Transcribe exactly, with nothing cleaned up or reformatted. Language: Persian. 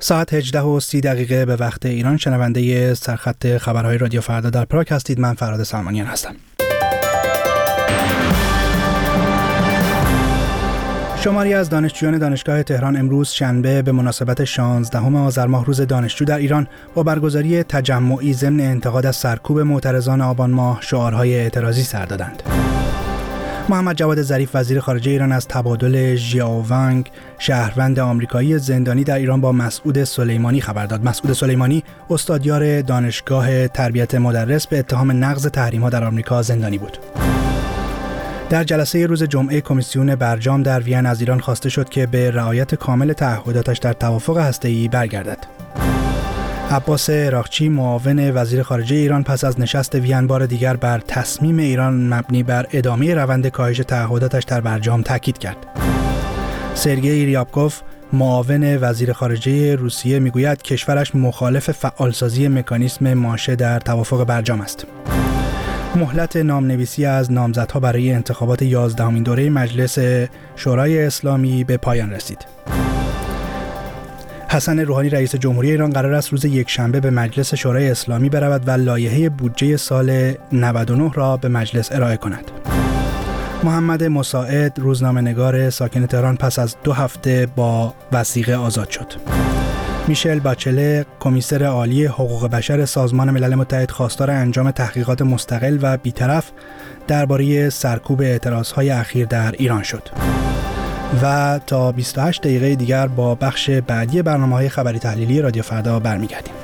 ساعت هجده و سی دقیقه به وقت ایران. شنونده سرخط خبرهای رادیو فردا در پراگ هستید. من فراد سلمانیان هستم. شماری از دانشجویان دانشگاه تهران امروز شنبه به مناسبت شانزدهم آذر ماه روز دانشجو در ایران با برگزاری تجمعی ضمن انتقاد از سرکوب معترضان آبان ماه شعارهای اعتراضی سر دادند. محمد جواد ظریف وزیر خارجه ایران از تبادل ژیائو ونگ شهروند آمریکایی زندانی در ایران با مسعود سلیمانی خبر داد. مسعود سلیمانی استادیار دانشگاه تربیت مدرس به اتهام نقض تحریم‌ها در آمریکا زندانی بود. در جلسه روز جمعه کمیسیون برجام در وین از ایران خواسته شد که به رعایت کامل تعهداتش در توافق هسته‌ای برگردد. عباس عراقچی معاون وزیر خارجه ایران پس از نشست وین بار دیگر بر تصمیم ایران مبنی بر ادامه روند کاهش تعهداتش در برجام تاکید کرد. سرگئی ریابکوف معاون وزیر خارجه روسیه میگوید کشورش مخالف فعالسازی مکانیسم ماشه در توافق برجام است. مهلت نامنویسی از نامزدها برای انتخابات یازدهمین دوره مجلس شورای اسلامی به پایان رسید. حسن روحانی رئیس جمهوری ایران قرار است روز یکشنبه به مجلس شورای اسلامی برود و لایحه بودجه سال نود و نه را به مجلس ارائه کند. محمد مساعد روزنامه‌نگار ساکن تهران پس از دو هفته با وثیقه آزاد شد. میشل باچله کمیسر عالی حقوق بشر سازمان ملل متحد خواستار انجام تحقیقات مستقل و بی‌طرف درباره سرکوب اعتراضهای اخیر در ایران شد. و تا بیست و هشت دقیقه دیگر با بخش بعدی برنامه‌های خبری تحلیلی رادیو فردا برمیگردیم.